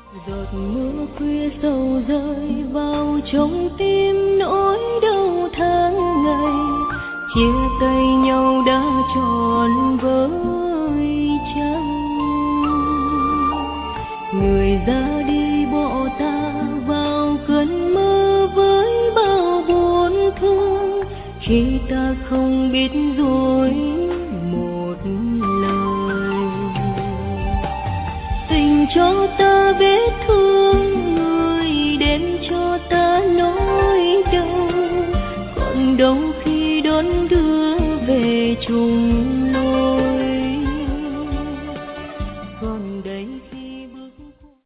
Giọt mưa khuya sầu rơi vào trong tim, nỗi đau tháng ngày chia tay nhau đã tròn với trăng. Người ra đi bỏ ta vào cơn mơ với bao buồn thương, khi ta không biết dối một lời. Tình cho ta vết thương, người đến cho ta nỗi đau, còn đâu khi đón đưa về chung